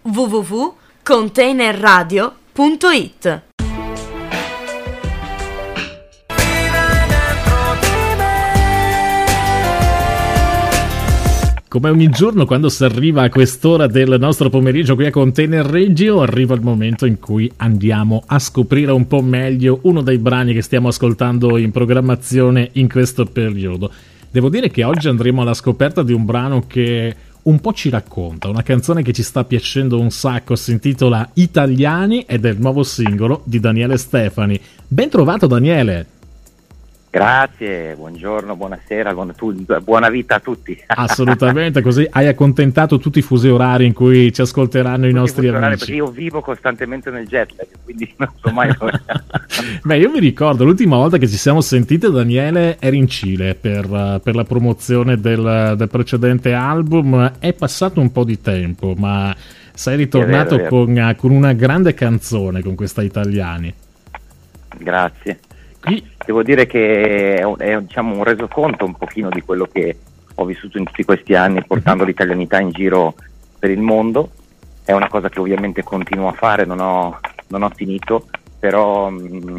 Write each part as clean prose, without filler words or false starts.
www.containerradio.it. Come ogni giorno, quando si arriva a quest'ora del nostro pomeriggio qui a Container Radio, arriva il momento in cui andiamo a scoprire un po' meglio uno dei brani che stiamo ascoltando in programmazione in questo periodo. Devo dire che oggi andremo alla scoperta di un brano che un po' ci racconta, una canzone che ci sta piacendo un sacco, si intitola Italiani ed è il nuovo singolo di Daniele Stefani. Ben trovato, Daniele! Grazie, buongiorno, buonasera, buona vita a tutti. Assolutamente, così hai accontentato tutti i fusi orari in cui ci ascolteranno i nostri amici. Perché io vivo costantemente nel jet lag, quindi non so mai dove. Beh, io mi ricordo l'ultima volta che ci siamo sentite, Daniele, eri in Cile per la promozione del precedente album. È passato un po' di tempo, ma sei ritornato è vero. Con una grande canzone, con questa Italiani. Grazie. Devo dire che è diciamo un resoconto un pochino di quello che ho vissuto in tutti questi anni, portando l'italianità in giro per il mondo. È una cosa che ovviamente continuo a fare, non ho finito, però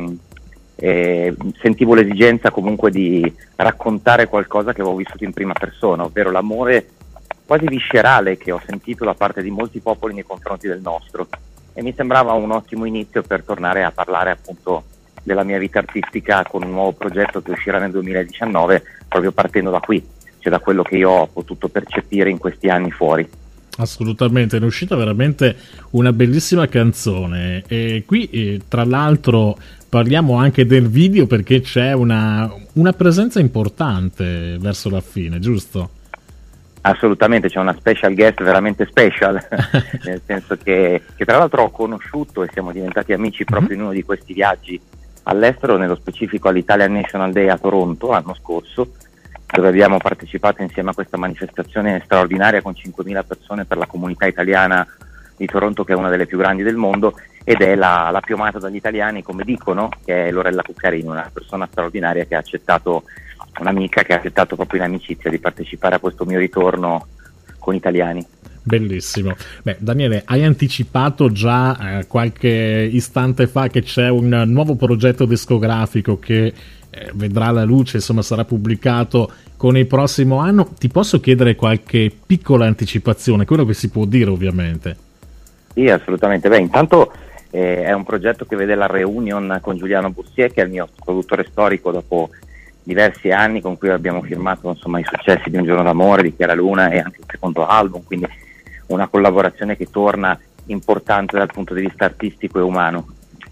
sentivo l'esigenza comunque di raccontare qualcosa che avevo vissuto in prima persona, ovvero l'amore quasi viscerale che ho sentito da parte di molti popoli nei confronti del nostro, e mi sembrava un ottimo inizio per tornare a parlare appunto della mia vita artistica con un nuovo progetto che uscirà nel 2019, proprio partendo da qui, cioè da quello che io ho potuto percepire in questi anni fuori. Assolutamente, è uscita veramente una bellissima canzone, e qui tra l'altro parliamo anche del video, perché c'è una presenza importante verso la fine, giusto? Assolutamente, c'è una special guest veramente special, nel senso che tra l'altro ho conosciuto e siamo diventati amici proprio in uno di questi viaggi all'estero, nello specifico all'Italian National Day a Toronto l'anno scorso, dove abbiamo partecipato insieme a questa manifestazione straordinaria con 5.000 persone per la comunità italiana di Toronto, che è una delle più grandi del mondo, ed è la più amata dagli italiani, come dicono, che è Lorella Cuccarini, una persona straordinaria che ha accettato, un'amica che ha accettato proprio in amicizia di partecipare a questo mio ritorno con italiani. Bellissimo. Beh, Daniele, hai anticipato già qualche istante fa che c'è un nuovo progetto discografico che vedrà la luce, insomma sarà pubblicato con il prossimo anno. Ti posso chiedere qualche piccola anticipazione, quello che si può dire ovviamente? Sì, assolutamente. Beh, intanto è un progetto che vede la reunion con Giuliano Bussier, che è il mio produttore storico dopo diversi anni, con cui abbiamo firmato insomma i successi di Un giorno d'amore, di Chiara Luna e anche il secondo album, quindi una collaborazione che torna importante dal punto di vista artistico e umano.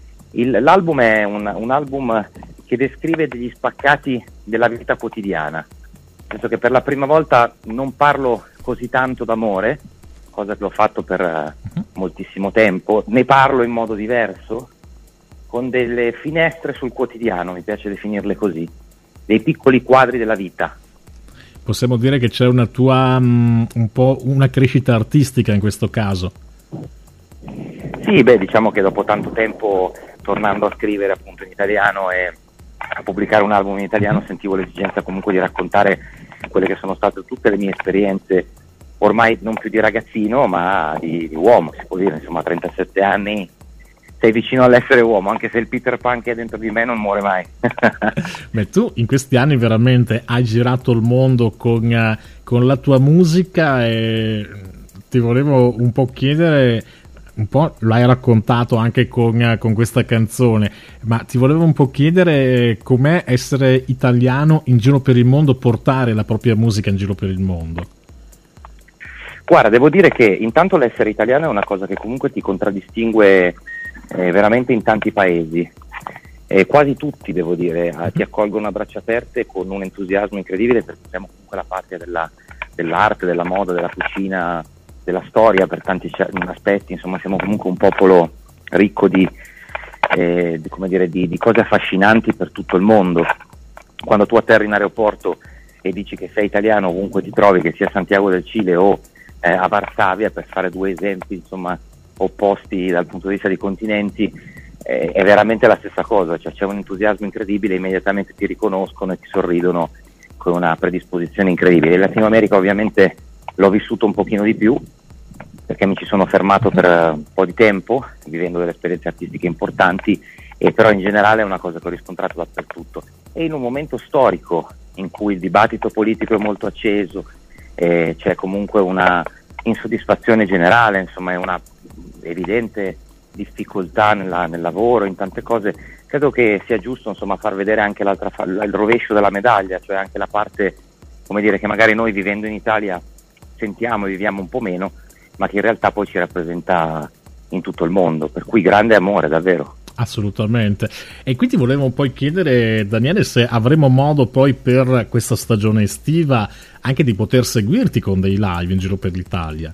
L'album è un album che descrive degli spaccati della vita quotidiana, nel senso che per la prima volta non parlo così tanto d'amore, cosa che ho fatto per moltissimo tempo, ne parlo in modo diverso, con delle finestre sul quotidiano, mi piace definirle così, dei piccoli quadri della vita. Possiamo dire che c'è una tua un po' una crescita artistica in questo caso? Sì, beh, diciamo che dopo tanto tempo, tornando a scrivere appunto in italiano e a pubblicare un album in italiano, sentivo l'esigenza comunque di raccontare quelle che sono state tutte le mie esperienze, ormai non più di ragazzino ma di uomo, si può dire, insomma, a 37 anni sei vicino all'essere uomo, anche se il Peter Pan che è dentro di me non muore mai. Beh, tu in questi anni veramente hai girato il mondo con la tua musica, e ti volevo un po' chiedere, un po' lo hai raccontato anche con questa canzone, ma ti volevo un po' chiedere com'è essere italiano in giro per il mondo, portare la propria musica in giro per il mondo. Guarda, devo dire che intanto l'essere italiano è una cosa che comunque ti contraddistingue veramente in tanti paesi, quasi tutti, devo dire, ti accolgono a braccia aperte con un entusiasmo incredibile, perché siamo comunque la patria dell'arte, della moda, della cucina, della storia per tanti aspetti, insomma siamo comunque un popolo ricco di cose affascinanti per tutto il mondo. Quando tu atterri in aeroporto e dici che sei italiano, ovunque ti trovi, che sia a Santiago del Cile o a Varsavia, per fare due esempi insomma opposti dal punto di vista dei continenti, è veramente la stessa cosa, cioè c'è un entusiasmo incredibile, immediatamente ti riconoscono e ti sorridono con una predisposizione incredibile. In Latino America ovviamente l'ho vissuto un pochino di più, perché mi ci sono fermato per un po' di tempo, vivendo delle esperienze artistiche importanti, e però in generale è una cosa che ho riscontrato dappertutto. E in un momento storico in cui il dibattito politico è molto acceso, c'è comunque una insoddisfazione generale, insomma è una evidente difficoltà nel lavoro, in tante cose, credo che sia giusto, insomma, far vedere anche il rovescio della medaglia, cioè anche la parte, come dire, che magari noi vivendo in Italia sentiamo e viviamo un po' meno, ma che in realtà poi ci rappresenta in tutto il mondo, per cui grande amore davvero. Assolutamente. E quindi volevo poi chiedere, Daniele, se avremo modo poi per questa stagione estiva anche di poter seguirti con dei live in giro per l'Italia.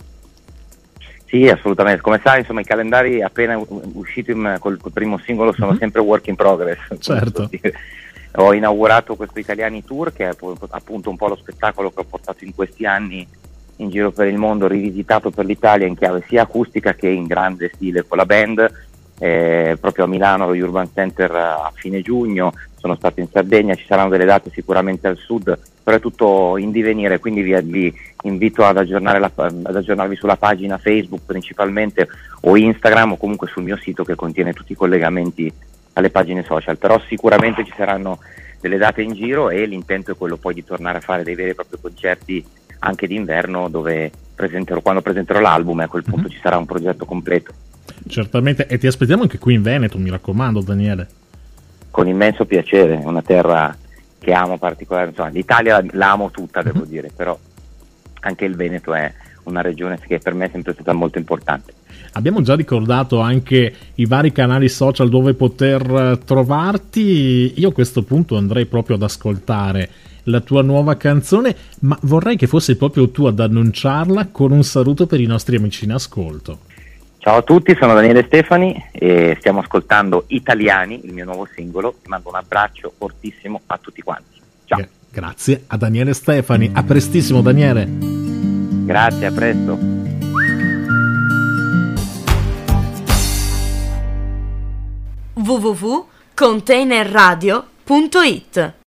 Sì, assolutamente. Come sai, insomma, i calendari appena usciti col primo singolo sono sempre work in progress. Certo. Ho inaugurato questo Italiani Tour, che è appunto un po' lo spettacolo che ho portato in questi anni in giro per il mondo, rivisitato per l'Italia in chiave sia acustica che in grande stile con la band, proprio a Milano allo Urban Center a fine giugno, sono stato in Sardegna, ci saranno delle date sicuramente al sud, però è tutto in divenire, quindi vi invito ad aggiornarvi sulla pagina Facebook principalmente, o Instagram, o comunque sul mio sito che contiene tutti i collegamenti alle pagine social, però sicuramente ci saranno delle date in giro e l'intento è quello poi di tornare a fare dei veri e propri concerti anche d'inverno, dove quando presenterò l'album, a quel punto ci sarà un progetto completo. Certamente, e ti aspettiamo anche qui in Veneto, mi raccomando, Daniele. Con immenso piacere, è una terra che amo particolarmente, insomma, l'Italia la amo tutta, devo dire, però anche il Veneto è una regione che per me è sempre stata molto importante. Abbiamo già ricordato anche i vari canali social dove poter trovarti. Io a questo punto andrei proprio ad ascoltare la tua nuova canzone, ma vorrei che fossi proprio tu ad annunciarla con un saluto per i nostri amici in ascolto. Ciao a tutti, sono Daniele Stefani e stiamo ascoltando Italiani, il mio nuovo singolo. Ti mando un abbraccio fortissimo a tutti quanti. Ciao. Grazie a Daniele Stefani, a prestissimo Daniele. Grazie, a presto. www.containerradio.it